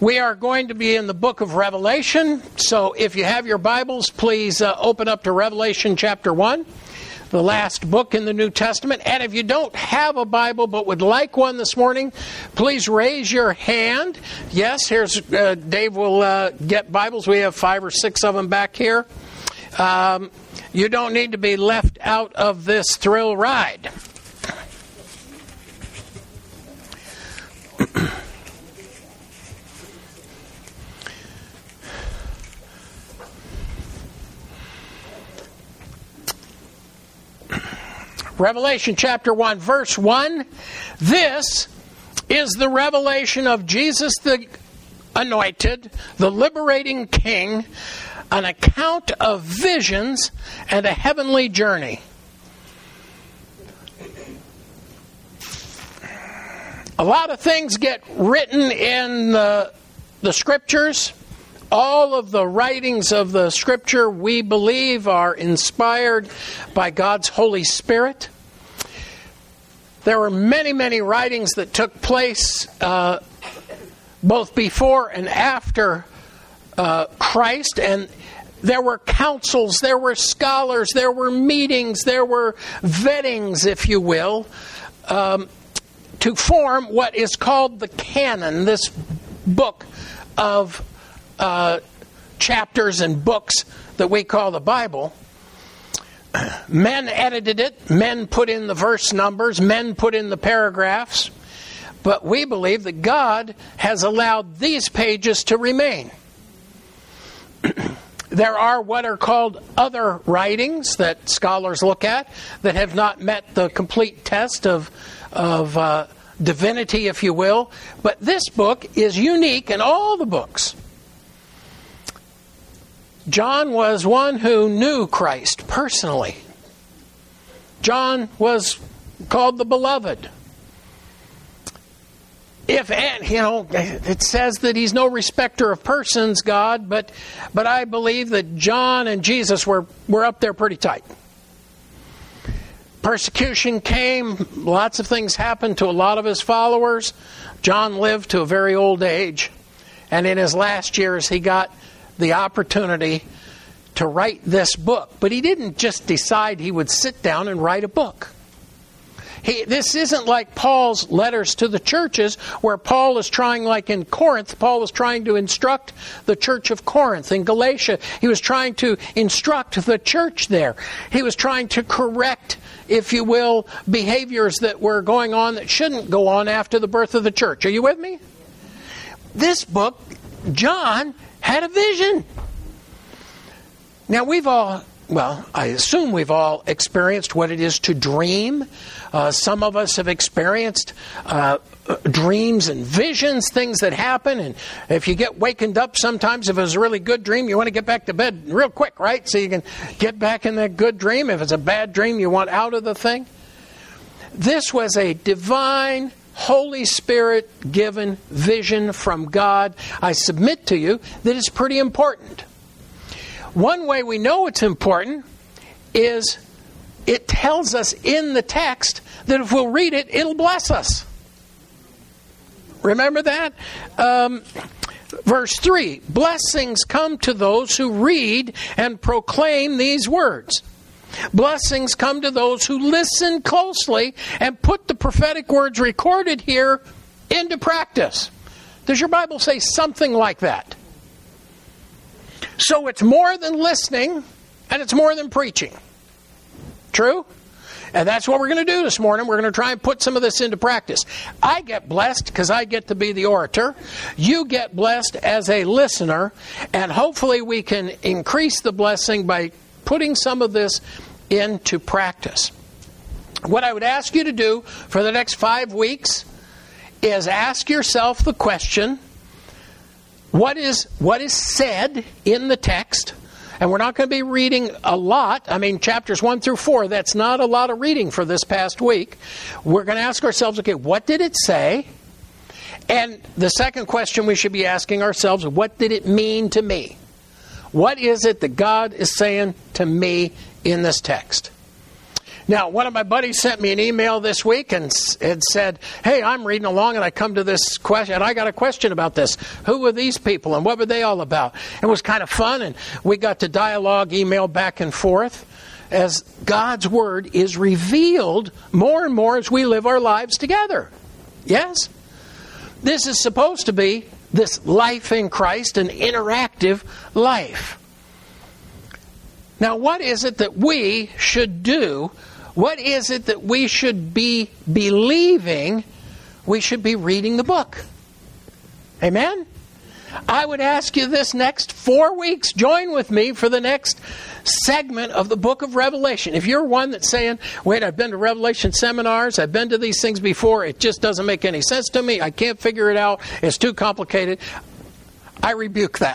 We are going to be in the book of Revelation, so if you have your Bibles, please open up to Revelation chapter 1, the last book in the New Testament. And if you don't have a Bible but would like one this morning, please raise your hand. Yes, here's Dave will get Bibles. We have 5 or 6 of them back here. You don't need to be left out of this thrill ride. Revelation chapter 1, verse 1. This is the revelation of Jesus the Anointed, the liberating King, an account of visions and a heavenly journey. A lot of things get written in the Scriptures. All of the writings of the Scripture, we believe, are inspired by God's Holy Spirit. There were many, many writings that took place both before and after Christ, and there were councils, there were scholars, there were meetings, there were vettings, if you will, to form what is called the canon, this book of chapters and books that we call the Bible. Men edited it, men put in the verse numbers, men put in the paragraphs, but we believe that God has allowed these pages to remain. There are what are called other writings that scholars look at that have not met the complete test of divinity, if you will, but this book is unique in all the books. John was one who knew Christ personally. John was called the Beloved. It says that he's no respecter of persons, God, but I believe that John and Jesus were up there pretty tight. Persecution came, lots of things happened to a lot of his followers. John lived to a very old age, and in his last years he got the opportunity to write this book. But he didn't just decide he would sit down and write a book. This isn't like Paul's letters to the churches, where Paul is trying, like in Corinth, Paul was trying to instruct the church of Corinth. In Galatia, he was trying to instruct the church there. He was trying to correct, if you will, behaviors that were going on that shouldn't go on after the birth of the church. Are you with me? This book, John had a vision. Now I assume we've all experienced what it is to dream. Some of us have experienced dreams and visions, things that happen. And if you get wakened up sometimes, if it was a really good dream, you want to get back to bed real quick, right? So you can get back in that good dream. If it's a bad dream, you want out of the thing. This was a divine, Holy Spirit given vision from God. I submit to you that it's pretty important. One way we know it's important is it tells us in the text that if we'll read it, it'll bless us. Remember that? Verse 3, blessings come to those who read and proclaim these words. Blessings come to those who listen closely and put the prophetic words recorded here into practice. Does your Bible say something like that? So it's more than listening, and it's more than preaching. True? And that's what we're going to do this morning. We're going to try and put some of this into practice. I get blessed because I get to be the orator. You get blessed as a listener, and hopefully we can increase the blessing by putting some of this into practice. What I would ask you to do for the next 5 weeks is ask yourself the question, what is said in the text? And we're not going to be reading a lot. I mean, chapters 1 through 4, that's not a lot of reading for this past week. We're going to ask ourselves, okay, what did it say? And the second question we should be asking ourselves, what did it mean to me? What is it that God is saying to me in this text? Now, one of my buddies sent me an email this week and said, hey, I'm reading along and I come to this question, and I got a question about this. Who were these people and what were they all about? It was kind of fun, and we got to dialogue, email back and forth as God's Word is revealed more and more as we live our lives together. Yes? This is supposed to be this life in Christ, an interactive life. Now, what is it that we should do? What is it that we should be believing? We should be reading the book. Amen? I would ask you this next 4 weeks, join with me for the next segment of the book of Revelation. If you're one that's saying, wait, I've been to Revelation seminars, I've been to these things before, it just doesn't make any sense to me, I can't figure it out, it's too complicated, I rebuke that.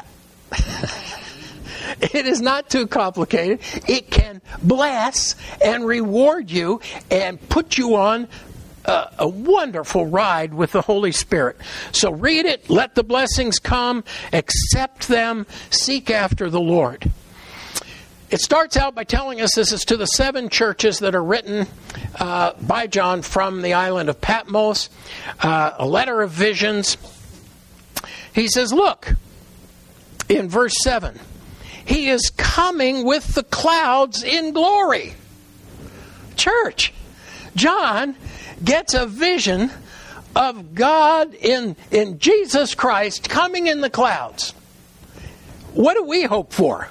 It is not too complicated. It can bless and reward you and put you on a wonderful ride with the Holy Spirit. So read it, let the blessings come, accept them, seek after the Lord. It starts out by telling us this is to the 7 churches that are written by John from the island of Patmos, a letter of visions. He says, look, in verse 7, He is coming with the clouds in glory. Church, John gets a vision of God in Jesus Christ coming in the clouds. What do we hope for?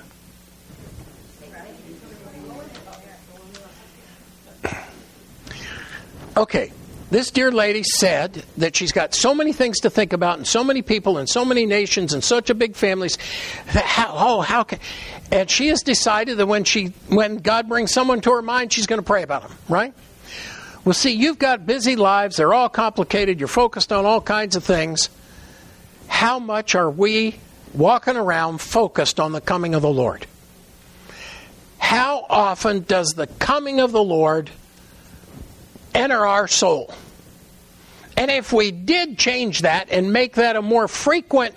Okay, this dear lady said that she's got so many things to think about and so many people and so many nations and such a big families. How can... And she has decided that when God brings someone to her mind, she's going to pray about them, right? Well, see, you've got busy lives. They're all complicated. You're focused on all kinds of things. How much are we walking around focused on the coming of the Lord? How often does the coming of the Lord enter our soul? And if we did change that and make that a more frequent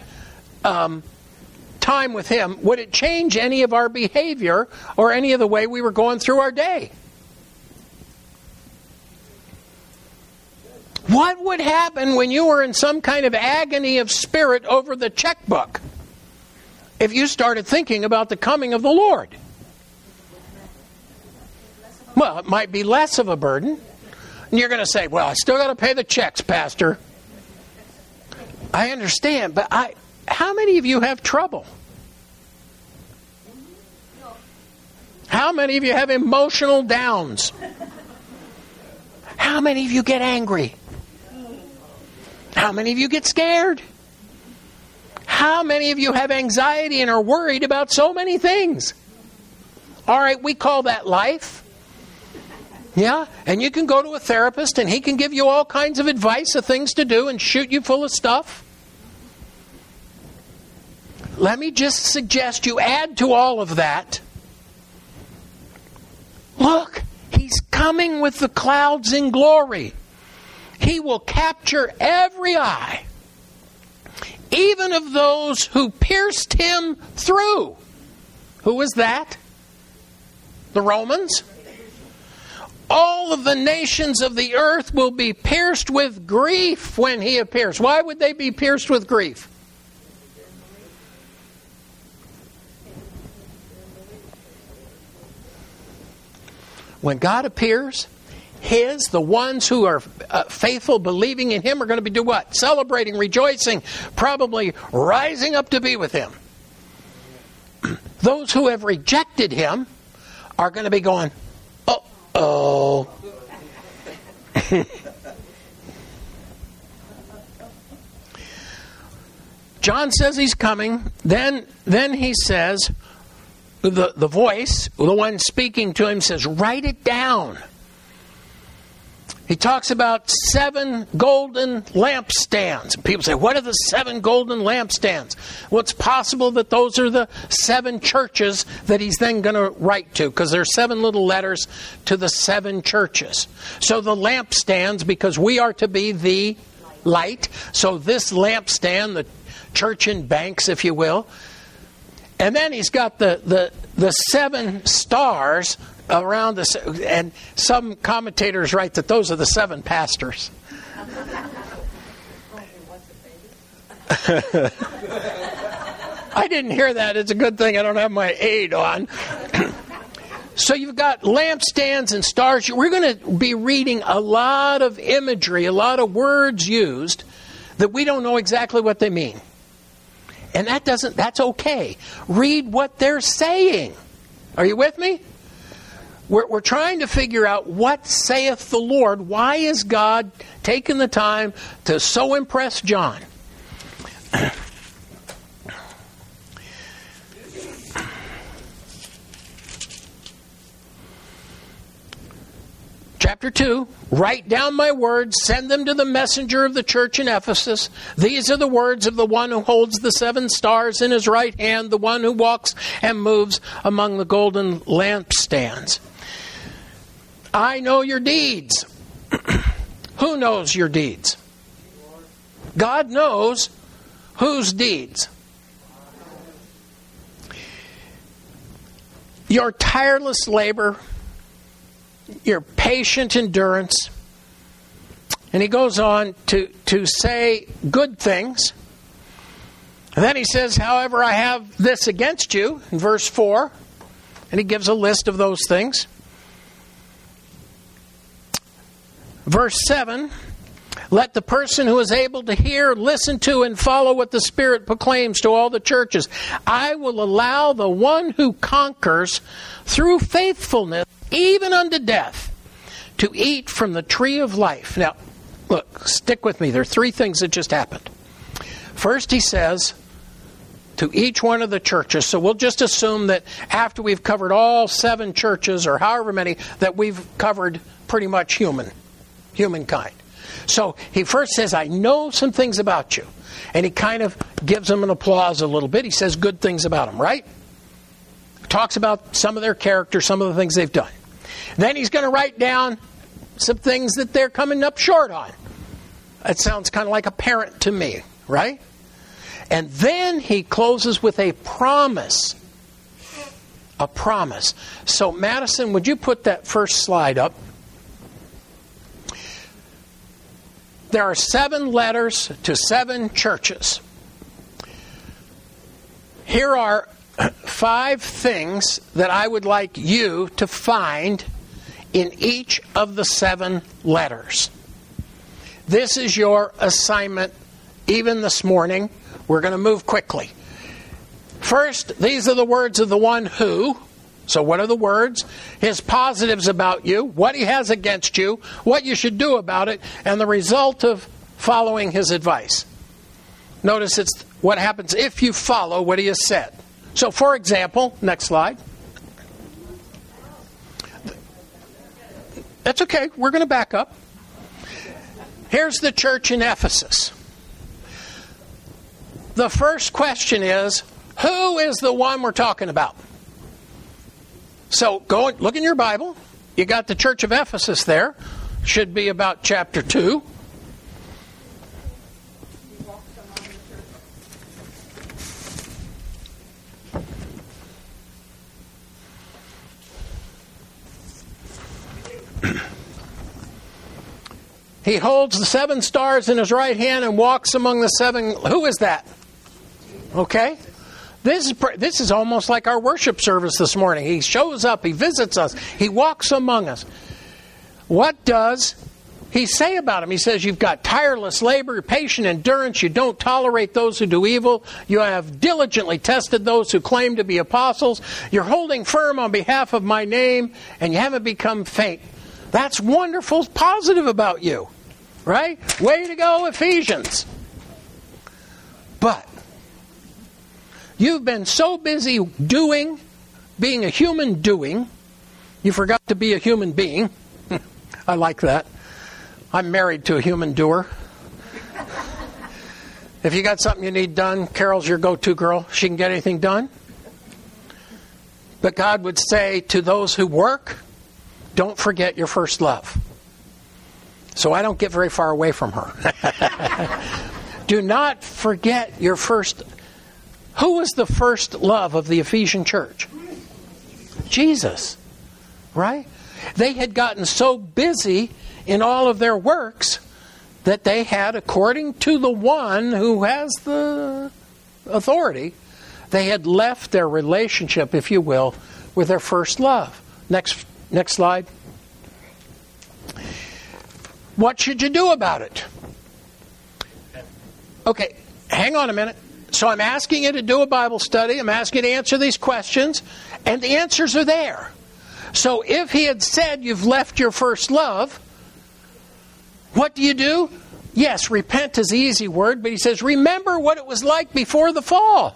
time with Him, would it change any of our behavior or any of the way we were going through our day? What would happen when you were in some kind of agony of spirit over the checkbook if you started thinking about the coming of the Lord? Well, it might be less of a burden. And you're going to say, well, I still got to pay the checks, Pastor. I understand, but how many of you have trouble? How many of you have emotional downs? How many of you get angry? How many of you get scared? How many of you have anxiety and are worried about so many things? All right, we call that life. Yeah, and you can go to a therapist and he can give you all kinds of advice of things to do and shoot you full of stuff. Let me just suggest you add to all of that. Look, He's coming with the clouds in glory. He will capture every eye, even of those who pierced Him through. Who was that? The Romans? All of the nations of the earth will be pierced with grief when He appears. Why would they be pierced with grief? When God appears, the ones who are faithful, believing in Him, are going to be doing what? Celebrating, rejoicing, probably rising up to be with Him. Those who have rejected Him are going to be going, uh-oh. John says He's coming. Then he says, the voice, the one speaking to him, says, write it down. He talks about 7 golden lampstands. People say, what are the 7 golden lampstands? Well, it's possible that those are the 7 churches that he's then going to write to, because there are 7 little letters to the 7 churches. So the lampstands, because we are to be the light, so this lampstand, the church in Banks, if you will, And then he's got the 7 stars around and some commentators write that those are the 7 pastors. I didn't hear that. It's a good thing I don't have my aid on. So you've got lampstands and stars. We're going to be reading a lot of imagery, a lot of words used that we don't know exactly what they mean. And that's okay. Read what they're saying. Are you with me? We're trying to figure out what saith the Lord. Why is God taking the time to so impress John? Chapter 2, write down my words, send them to the messenger of the church in Ephesus. These are the words of the one who holds the 7 stars in his right hand, the one who walks and moves among the golden lampstands. I know your deeds. Who knows your deeds? God knows whose deeds? Your tireless labor, your patient endurance. And he goes on to say good things. And then he says, however, I have this against you, in verse 4. And he gives a list of those things. Verse 7, let the person who is able to hear, listen to, and follow what the Spirit proclaims to all the churches. I will allow the one who conquers through faithfulness, even unto death, to eat from the tree of life. Now, look, stick with me. There are 3 things that just happened. First, he says to each one of the churches, so we'll just assume that after we've covered all 7 churches, or however many, that we've covered pretty much humankind. So he first says, I know some things about you. And he kind of gives them an applause a little bit. He says good things about them, right? Talks about some of their character, some of the things they've done. Then he's going to write down some things that they're coming up short on. That sounds kind of like a parent to me, right? And then he closes with a promise. A promise. So Madison, would you put that first slide up? There are 7 letters to 7 churches. Here are 5 things that I would like you to find in each of the 7 letters. This is your assignment even this morning. We're going to move quickly. First, these are the words of the one who. So what are the words? His positives about you, what he has against you, what you should do about it, and the result of following his advice. Notice it's what happens if you follow what he has said. So, for example, next slide. That's okay. We're going to back up. Here's the church in Ephesus. The first question is, who is the one we're talking about? So, go look in your Bible. You got the church of Ephesus there. Should be about chapter 2. He holds the 7 stars in his right hand and walks among the 7. Who is that? Okay. This is almost like our worship service this morning. He shows up, he visits us, he walks among us. What does he say about him? He says, you've got tireless labor, patient endurance, you don't tolerate those who do evil, you have diligently tested those who claim to be apostles, you're holding firm on behalf of my name, and you haven't become faint. That's wonderful, positive about you. Right? Way to go, Ephesians. But you've been so busy being a human doing, you forgot to be a human being. I like that. I'm married to a human doer. If you got something you need done, Carol's your go-to girl. She can get anything done. But God would say to those who work, don't forget your first love. So I don't get very far away from her. Do not forget your first Who was the first love of the Ephesian church? Jesus. Right? They had gotten so busy in all of their works that they had, according to the one who has the authority, they had left their relationship, if you will, with their first love. Next slide. What should you do about it? Okay, hang on a minute. So I'm asking you to do a Bible study. I'm asking you to answer these questions, and the answers are there. So if he had said you've left your first love, what do? Yes, repent is the easy word, but he says, remember what it was like before the fall.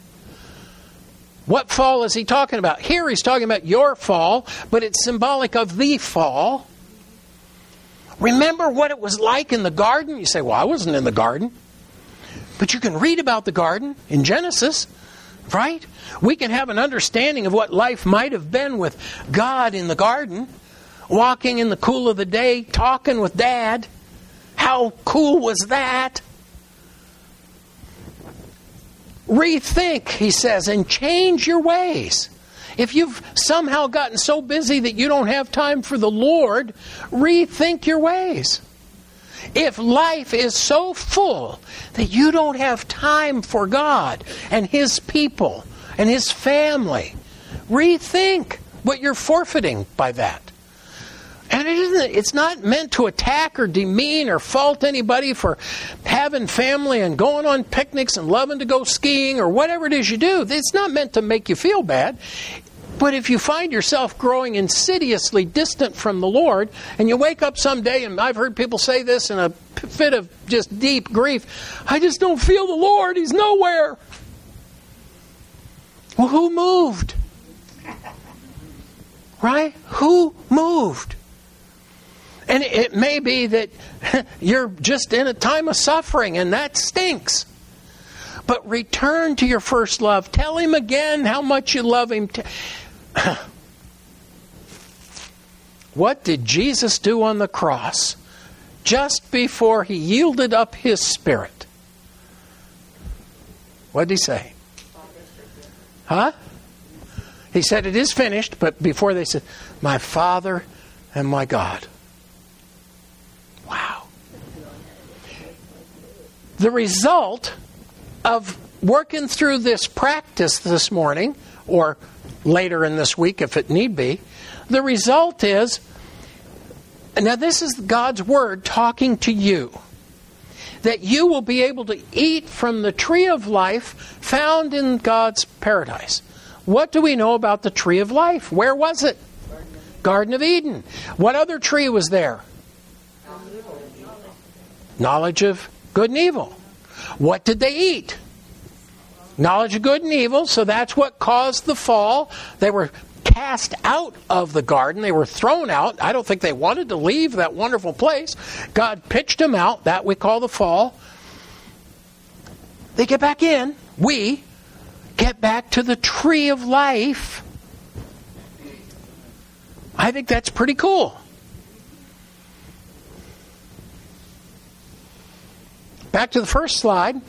What fall is he talking about? Here he's talking about your fall, but it's symbolic of the fall. Remember what it was like in the garden? You say, well, I wasn't in the garden. But you can read about the garden in Genesis, right? We can have an understanding of what life might have been with God in the garden, walking in the cool of the day, talking with Dad. How cool was that? Rethink, he says, and change your ways. If you've somehow gotten so busy that you don't have time for the Lord, rethink your ways. If life is so full that you don't have time for God and His people and His family, rethink what you're forfeiting by that. And it's not meant to attack or demean or fault anybody for having family and going on picnics and loving to go skiing or whatever it is you do. It's not meant to make you feel bad. But if you find yourself growing insidiously distant from the Lord, and you wake up someday, and I've heard people say this in a fit of just deep grief, I just don't feel the Lord, He's nowhere. Well, who moved? Right? Who moved? And it may be that you're just in a time of suffering, and that stinks. But return to your first love. Tell Him again how much you love Him. What did Jesus do on the cross just before He yielded up His Spirit? What did He say? Huh? He said, it is finished, but before they said, my Father and my God. Wow. The result of working through this practice this morning, or later in this week if it need be, the result is, now this is God's Word talking to you, that you will be able to eat from the tree of life found in God's paradise. What do we know about the tree of life? Where was it? Garden of Eden. What other tree was there? Knowledge of good and evil. What did they eat? Knowledge of good and evil. So that's what caused the fall. They were cast out of the garden. They were thrown out. I don't think they wanted to leave that wonderful place. God pitched them out. That we call the fall. They get back in. We get back to the tree of life. I think that's pretty cool. Back to the first slide.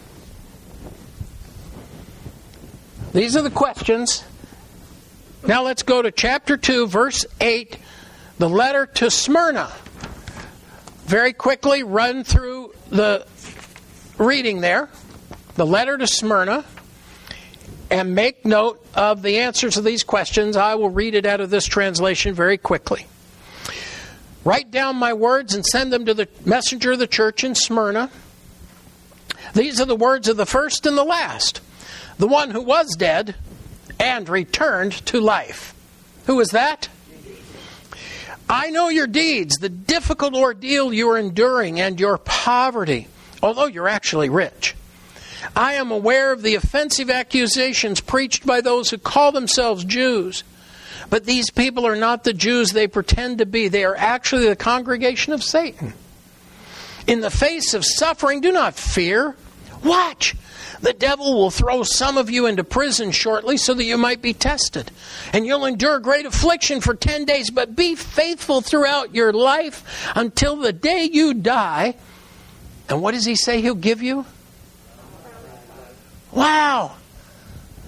These are the questions. Now let's go to chapter 2, verse 8, the letter to Smyrna. Very quickly run through the reading there, the letter to Smyrna, and make note of the answers to these questions. I will read it out of this translation very quickly. Write down my words and send them to the messenger of the church in Smyrna. These are the words of the first and the last, the one who was dead and returned to life. Who is that? I know your deeds, the difficult ordeal you are enduring, and your poverty, although you're actually rich. I am aware of the offensive accusations preached by those who call themselves Jews. But these people are not the Jews they pretend to be. They are actually the congregation of Satan. In the face of suffering, do not fear. Watch. The devil will throw some of you into prison shortly so that you might be tested. And you'll endure great affliction for 10 days, but be faithful throughout your life until the day you die. And what does he say he'll give you? Wow.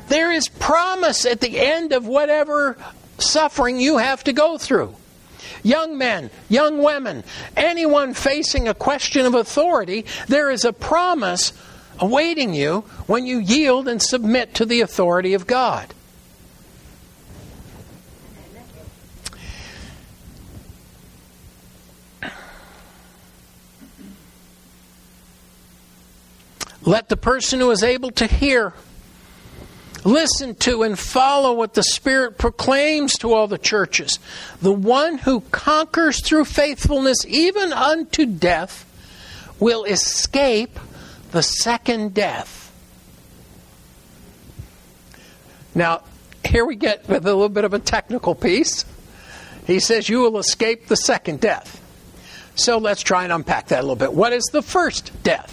There is promise at the end of whatever suffering you have to go through. Young men, young women, anyone facing a question of authority, there is a promise awaiting you when you yield and submit to the authority of God. Let the person who is able to hear listen to and follow what the Spirit proclaims to all the churches. The one who conquers through faithfulness even unto death will escape the second death. Now, here we get with a little bit of a technical piece. He says you will escape the second death. So let's try and unpack that a little bit. What is the first death?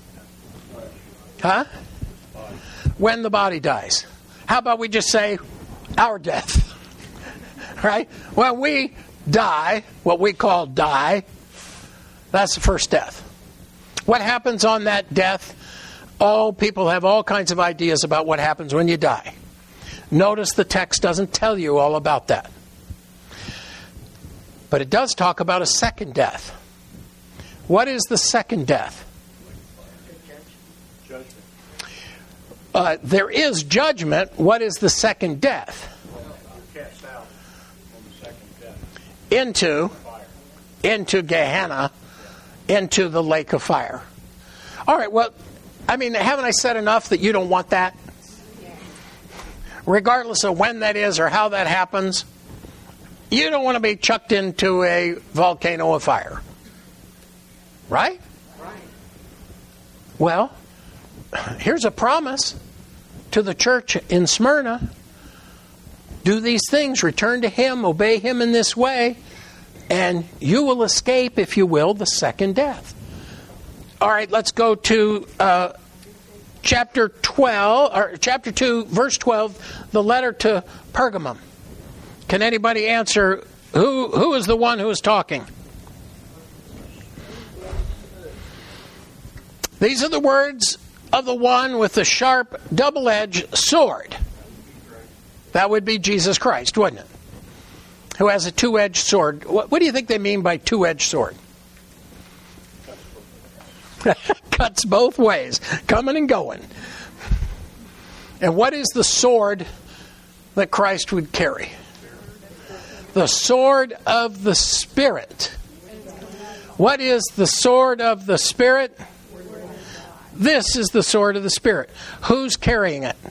Huh? When the body dies. How about we just say our death? Right? When we die, what we call die, that's the first death. What happens on that death? Oh, people have all kinds of ideas about what happens when you die. Notice the text doesn't tell you all about that. But it does talk about a second death. What is the second death? There is judgment. What is the second death? Cast out on the second death. Into Gehenna, into the lake of fire. All right, well, I mean, haven't I said enough that you don't want that? Regardless of when that is or how that happens, you don't want to be chucked into a volcano of fire. Right? Right. Well, here's a promise to the church in Smyrna. Do these things, return to Him, obey Him in this way, and you will escape, if you will, the second death. All right, let's go to chapter 2, verse 12, the letter to Pergamum. Can anybody answer who is the one who is talking? These are the words of the one with the sharp, double-edged sword. That would be Jesus Christ, wouldn't it? Who has a two-edged sword. What do you think they mean by two-edged sword? Cuts both ways, coming and going. And what is the sword that Christ would carry? The sword of the Spirit. What is the sword of the Spirit? This is the sword of the Spirit. Who's carrying it?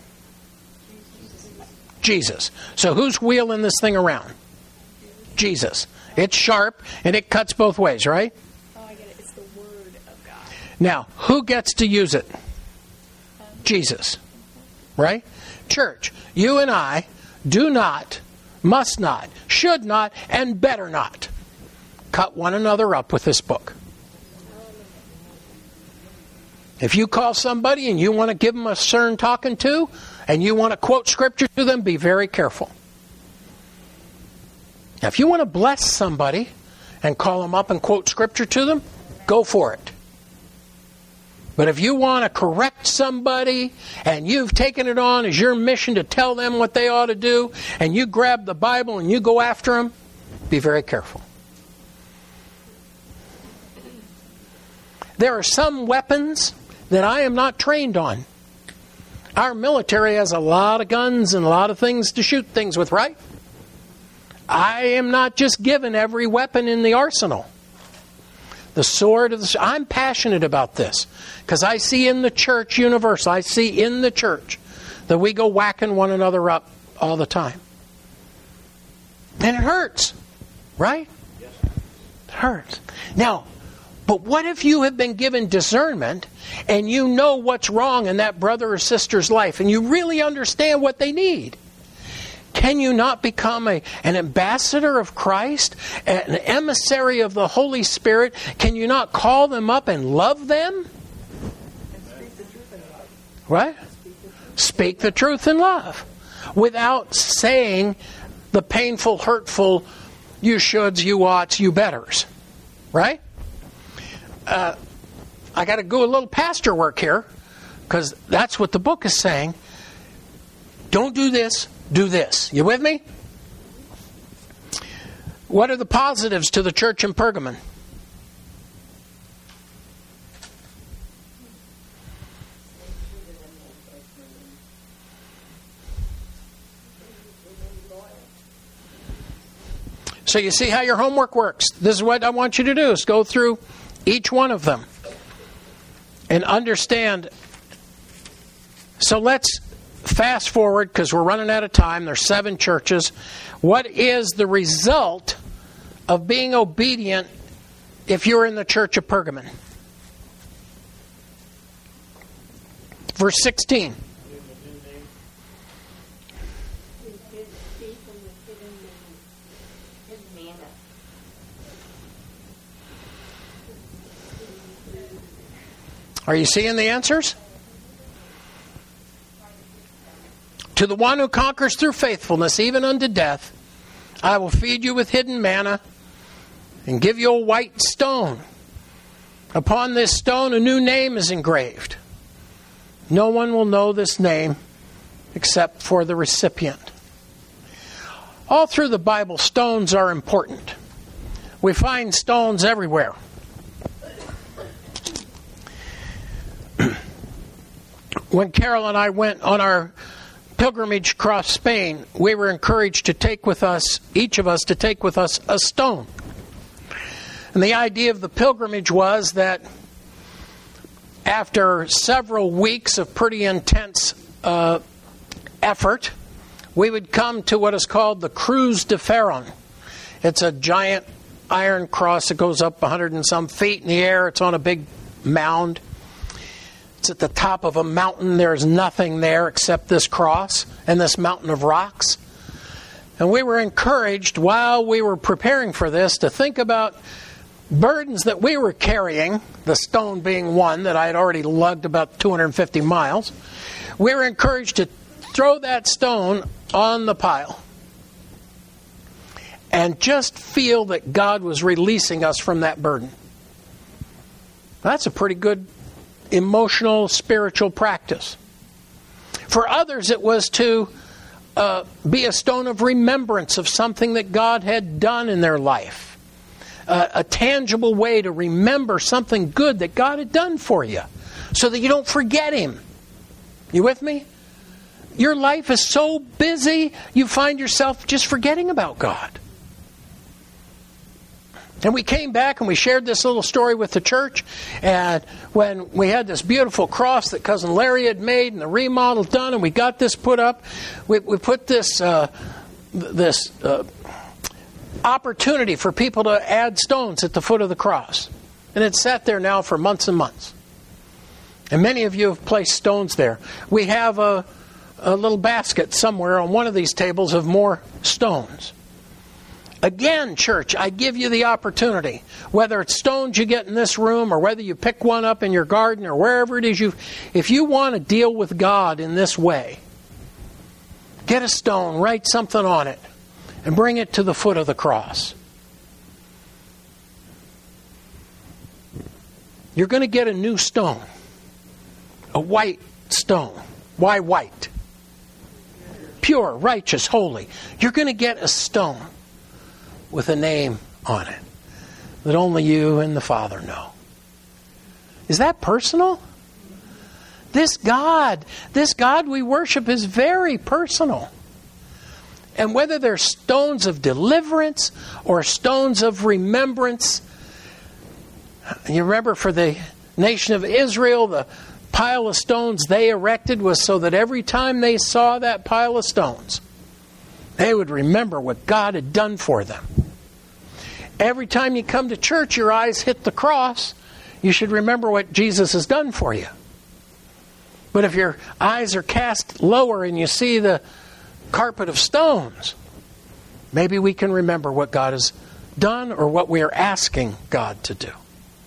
Jesus. So who's wheeling this thing around? Jesus. It's sharp and it cuts both ways, right? Oh, I get it. It's the Word of God. Now, who gets to use it? Jesus. Right? Church, you and I do not, must not, should not, and better not cut one another up with this book. If you call somebody and you want to give them a stern talking to, and you want to quote Scripture to them, be very careful. Now, if you want to bless somebody and call them up and quote Scripture to them, go for it. But if you want to correct somebody and you've taken it on as your mission to tell them what they ought to do, and you grab the Bible and you go after them, be very careful. There are some weapons that I am not trained on. Our military has a lot of guns and a lot of things to shoot things with, right? I am not just given every weapon in the arsenal. The sword of the... I'm passionate about this because I see in the church universal, I see in the church that we go whacking one another up all the time. And it hurts, right? Yes. It hurts. Now, but what if you have been given discernment and you know what's wrong in that brother or sister's life and you really understand what they need? Can you not become an ambassador of Christ, an emissary of the Holy Spirit? Can you not call them up and love them? Right? Speak the truth in love. Without saying the painful, hurtful, you shoulds, you oughts, you betters. Right? I got to go a little pastor work here because that's what the book is saying. Don't do this, do this. You with me? What are the positives to the church in Pergamon? So you see how your homework works. This is what I want you to do, is go through each one of them and understand. So let's fast forward, because we're running out of time. There's 7 churches. What is the result of being obedient if you're in the church of Pergamon? Verse 16. Are you seeing the answers? To the one who conquers through faithfulness, even unto death, I will feed you with hidden manna and give you a white stone. Upon this stone a new name is engraved. No one will know this name except for the recipient. All through the Bible, stones are important. We find stones everywhere. When Carol and I went on our pilgrimage across Spain, we were encouraged to take with us, each of us, to take with us a stone. And the idea of the pilgrimage was that after several weeks of pretty intense effort, we would come to what is called the Cruz de Ferron. It's a giant iron cross that goes up 100 and some feet in the air. It's on a big mound. It's at the top of a mountain. There's nothing there except this cross and this mountain of rocks. And we were encouraged while we were preparing for this to think about burdens that we were carrying, the stone being one that I had already lugged about 250 miles. We were encouraged to throw that stone on the pile and just feel that God was releasing us from that burden. That's a pretty good emotional, spiritual practice. For others, it was to be a stone of remembrance of something that God had done in their life. A tangible way to remember something good that God had done for you, so that you don't forget Him. You with me? Your life is so busy, you find yourself just forgetting about God. And we came back and we shared this little story with the church. And when we had this beautiful cross that Cousin Larry had made and the remodel done, and we got this put up, we put this opportunity for people to add stones at the foot of the cross. And it's sat there now for months and months. And many of you have placed stones there. We have a little basket somewhere on one of these tables of more stones. Again, church, I give you the opportunity, whether it's stones you get in this room or whether you pick one up in your garden or wherever it is if you want to deal with God in this way, get a stone, write something on it, and bring it to the foot of the cross. You're going to get a new stone, a white stone. Why white? Pure, righteous, holy. You're going to get a stone with a name on it that only you and the Father know. Is that personal? This God we worship is very personal. And whether they're stones of deliverance or stones of remembrance, you remember for the nation of Israel, the pile of stones they erected was so that every time they saw that pile of stones, they would remember what God had done for them. Every time you come to church, your eyes hit the cross, you should remember what Jesus has done for you. But if your eyes are cast lower and you see the carpet of stones, maybe we can remember what God has done or what we are asking God to do.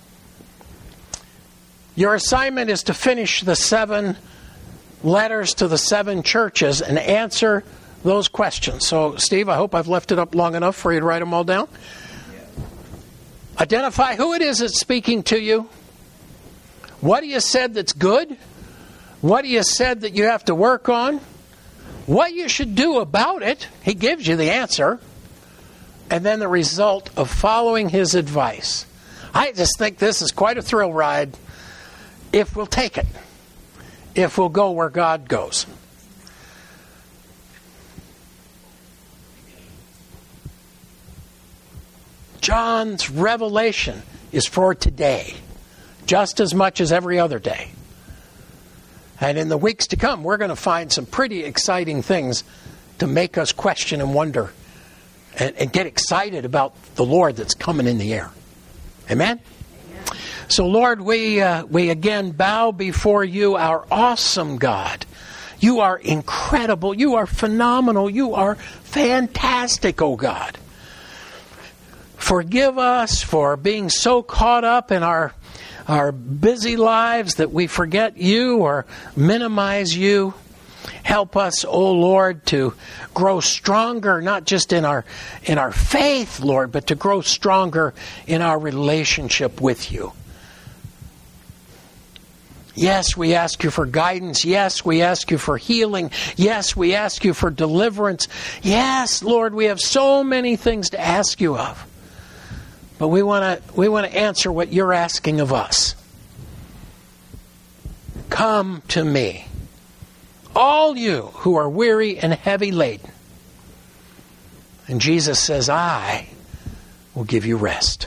Your assignment is to finish the 7 letters to the 7 churches and answer those questions. So, Steve, I hope I've left it up long enough for you to write them all down. Identify who it is that's speaking to you. What he has said that's good. What he has said that you have to work on. what you should do about it. He gives you the answer. And then the result of following his advice. I just think this is quite a thrill ride if we'll take it. If we'll go where God goes. John's revelation is for today, just as much as every other day. And in the weeks to come, we're going to find some pretty exciting things to make us question and wonder and get excited about the Lord that's coming in the air. Amen? Amen. So, Lord, we again bow before you, our awesome God. You are incredible. You are phenomenal. You are fantastic, oh God. Forgive us for being so caught up in our busy lives that we forget you or minimize you. Help us, O Lord, to grow stronger, not just in our faith, Lord, but to grow stronger in our relationship with you. Yes, we ask you for guidance. Yes, we ask you for healing. Yes, we ask you for deliverance. Yes, Lord, we have so many things to ask you of. But we want to answer what you're asking of us. Come to me, all you who are weary and heavy laden. And Jesus says, I will give you rest.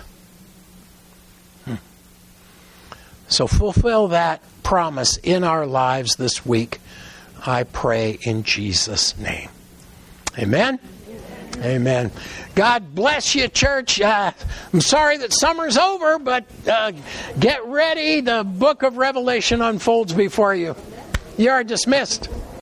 So fulfill that promise in our lives this week, I pray in Jesus' name. Amen? Amen. God bless you, church. I'm sorry that summer's over, but get ready. The book of Revelation unfolds before you. You are dismissed.